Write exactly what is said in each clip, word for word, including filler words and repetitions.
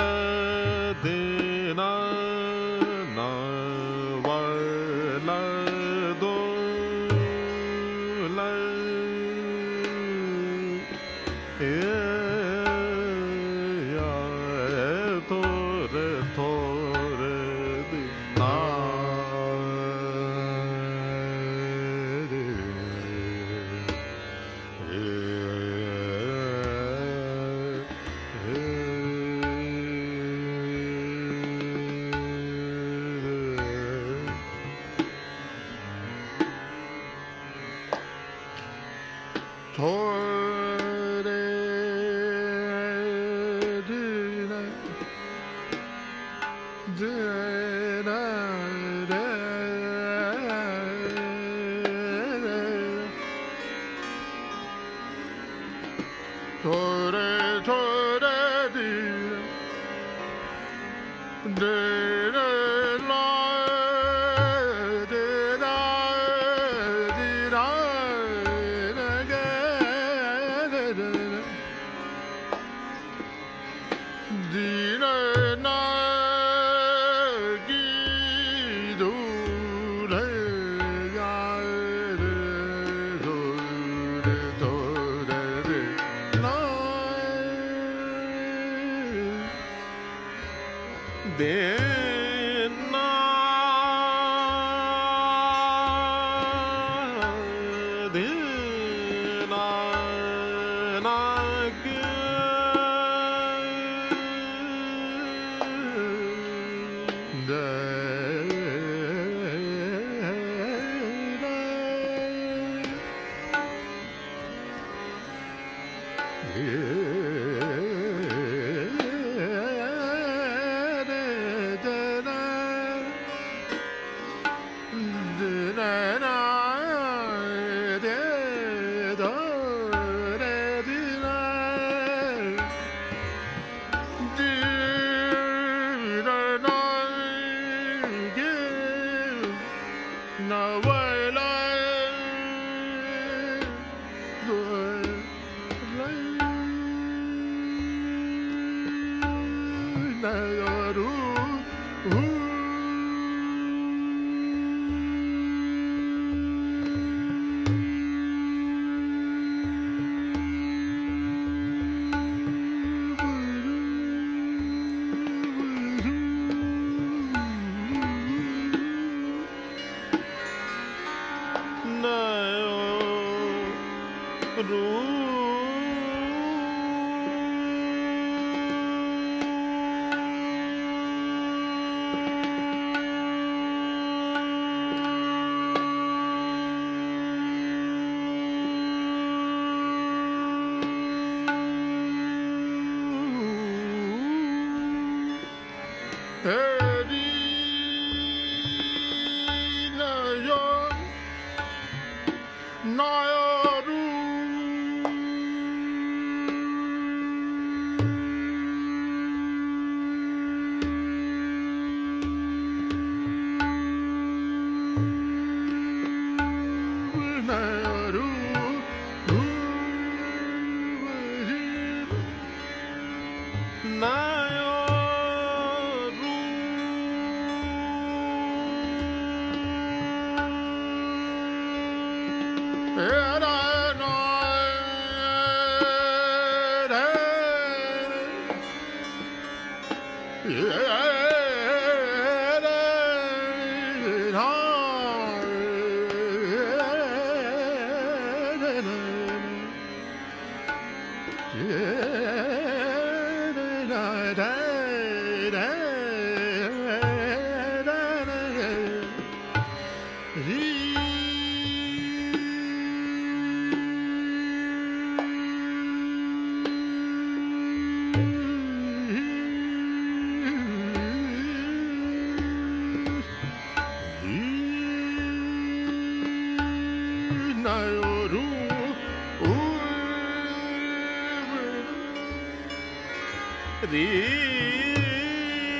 Re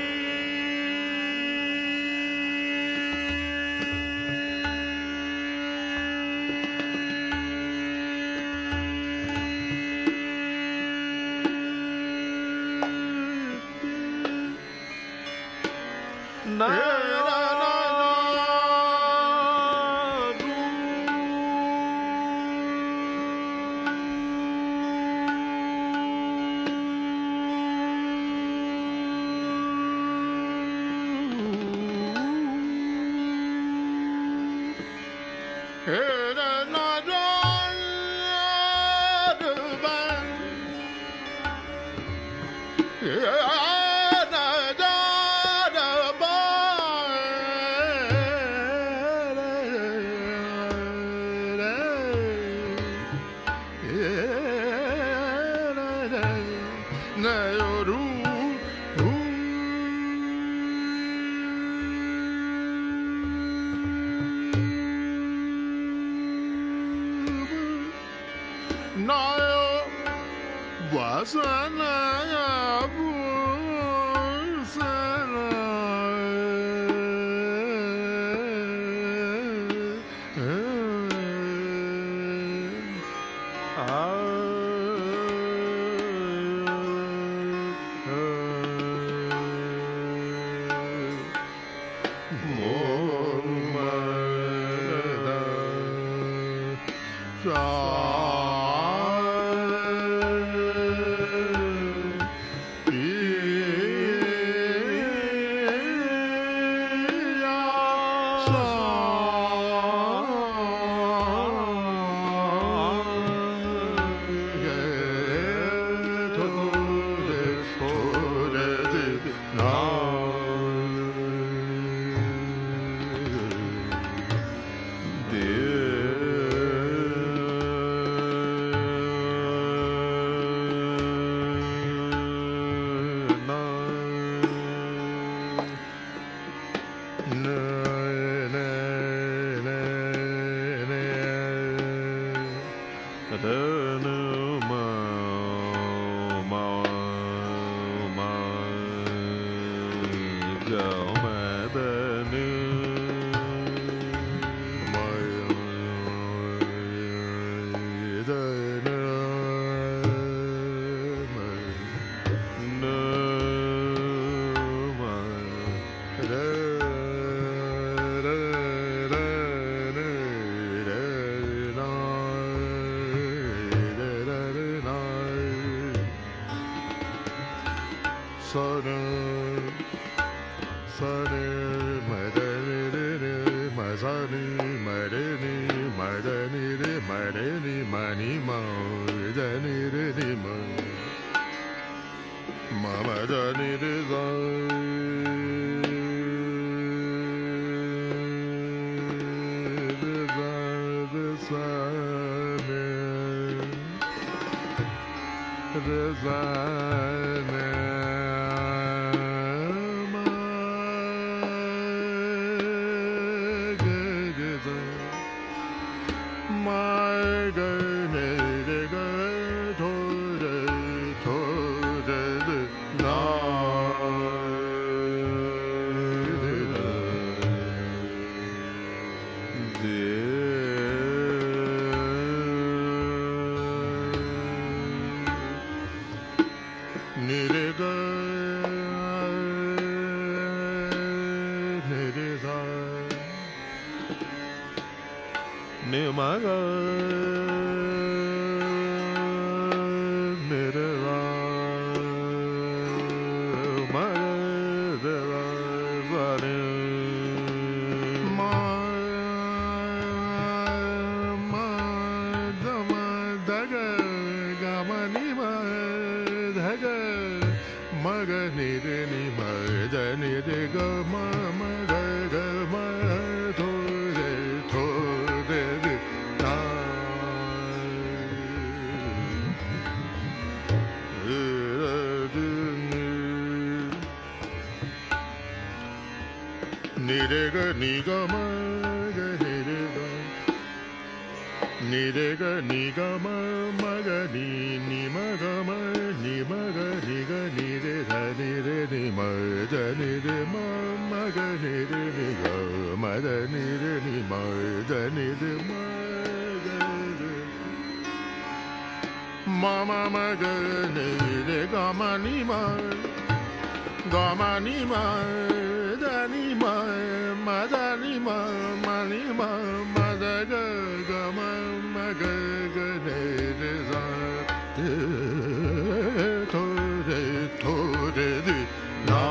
Gamani ma dani ma madani ma mani ma madaga gama magaga ne za te to re to re di na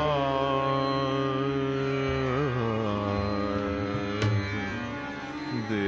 de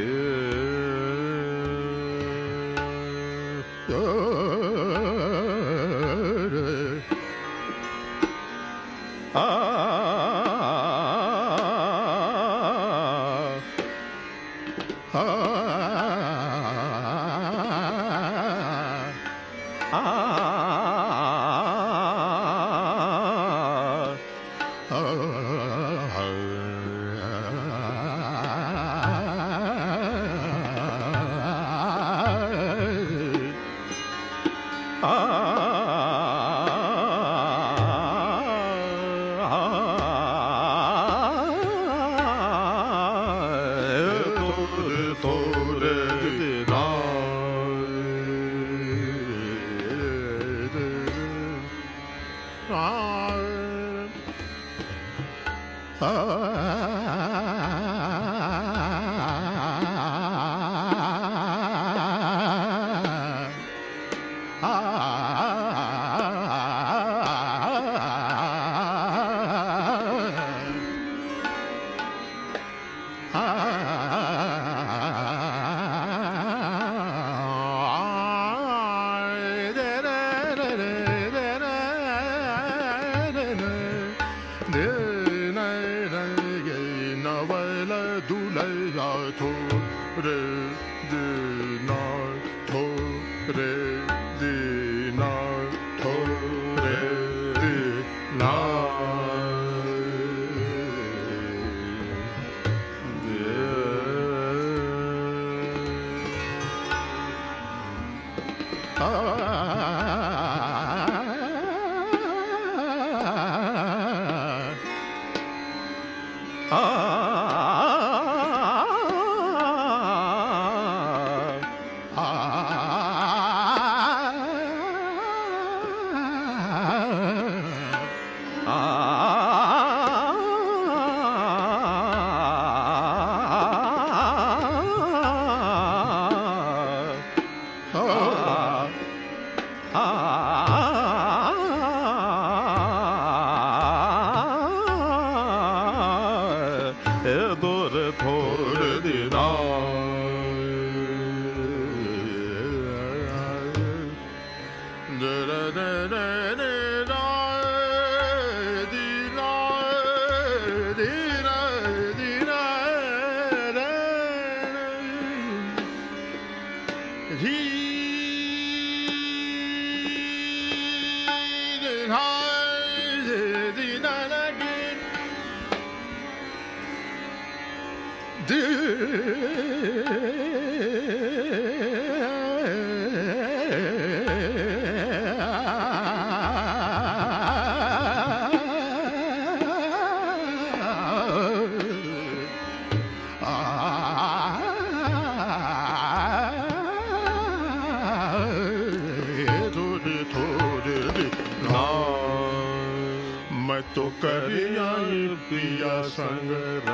तो करिया पिया संग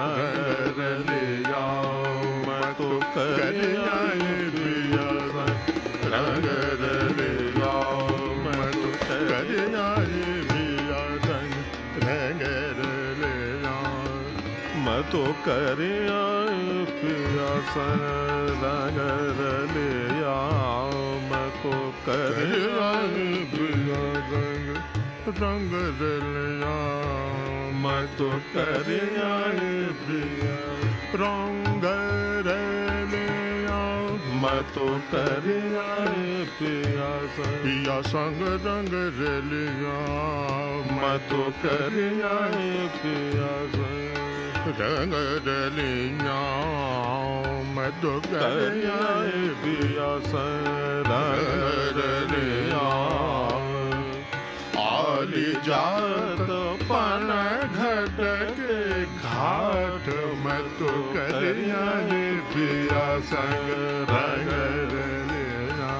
रंग लिया मैं तो करिया पिया संग रंग लिया मैं तो करिया पिया संग रंग लिया मैं तो करिया पिया संग रंग लिया मैं तो करिया पिया संग रंग लिया मैं तो करिया पिया रंग लिया मैं तो करिया पिया पिया संग रंग लिया मैं तो करिया पिया रंग लिया मैं तो करिया पिया रंग लिया आली जात पन घट के घाट मैं तो करिया पिया संग रंग लिया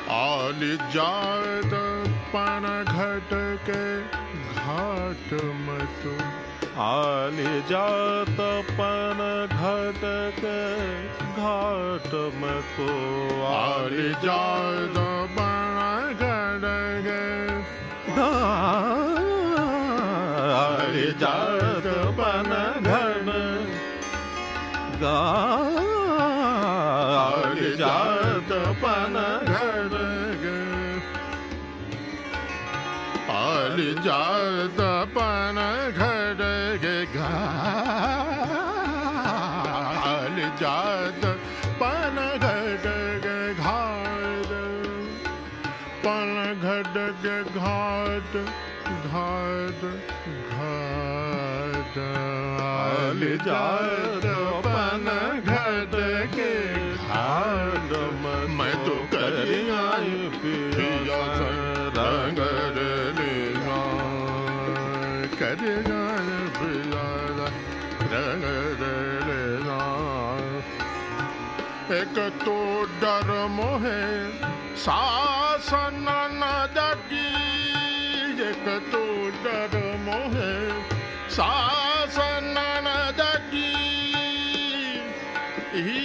आली जात पण घट के घाट मत आली जात पण घट के घाट मत आली जात पण घट के आली जात पण घट आली जात पण घट के आली जात पण घट के आली जात पण घट के घाट पण घट के घाट घाट घाट आली जात पण घट के घाट मैं तो करिया पिया रंग लीला करिया पिया रंग लीला एक तो डर मोहे सासन न जगी एक तो डर मोहे सासन न जगी ही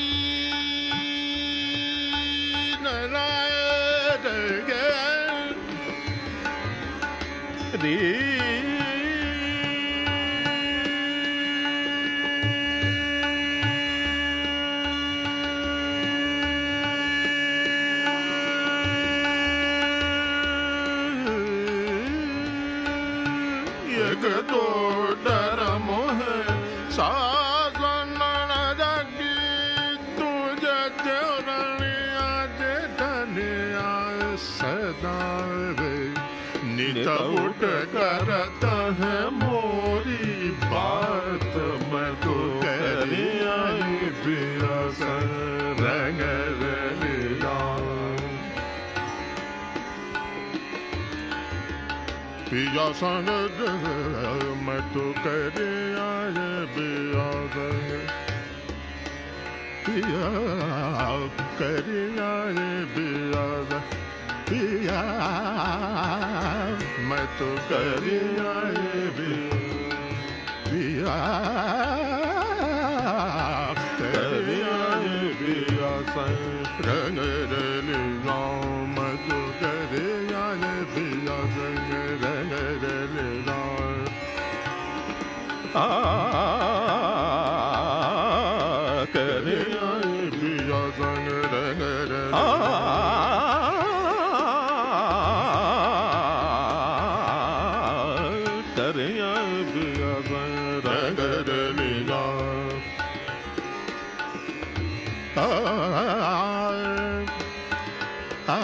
नारायण गे रे एक तो डर मोह सासन न जगी तुझे चरणिया जे धनिया सदा वे नित उठ करत है मोरी बात मैं तो करिया पिया रंग लीला पिया संग मैं तो करिया पिया संग पिया करिया पिया पिया मैं तो करिया पिया करिया पिया संग रंग लीला मैं तो करिया पिया संग रंग लीला आ करिया पिया संग रंग लीला करिया पिया संग रंग लीला आ आ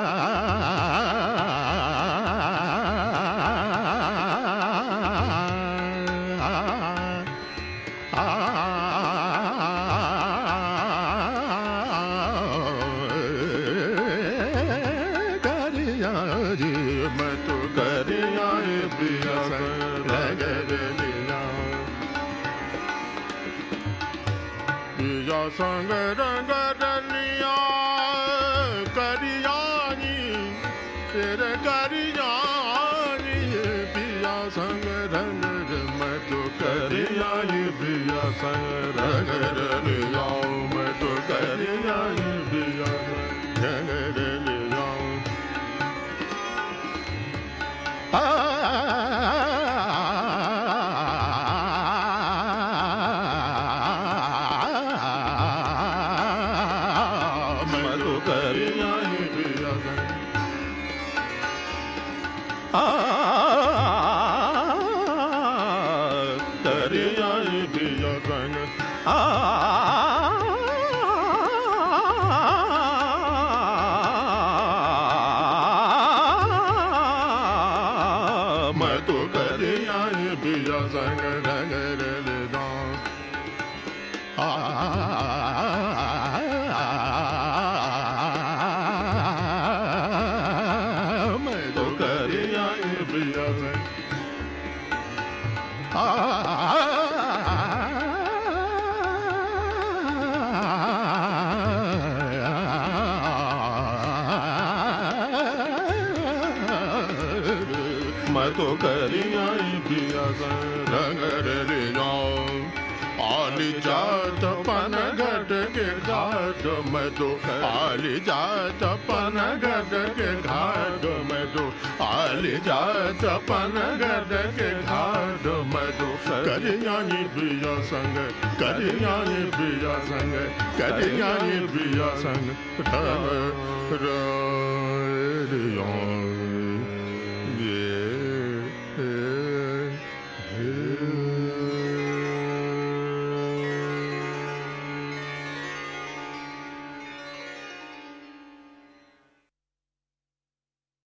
मैं तो करिया पिया रंग लीला पिया संग रंग लिया करियानी तेरे करियानी पिया संग रंग मैं तो करिया पिया संग रंग लिया मैं तो करिया पिया रंग लिया आ मैं तो करिया पिया आ करिया पिया संग आ मैं तो करिया पिया संग रंग लीला आ मैं तो करिया पिया संग आ तो करिया पिया रंग रिया आली जात पन घट के घाट में तो आली जात पन घट के घाट में तो आली जात पन घट के घाट में तो करिया पिया संग करिया पिया संग करिया पिया संग रिया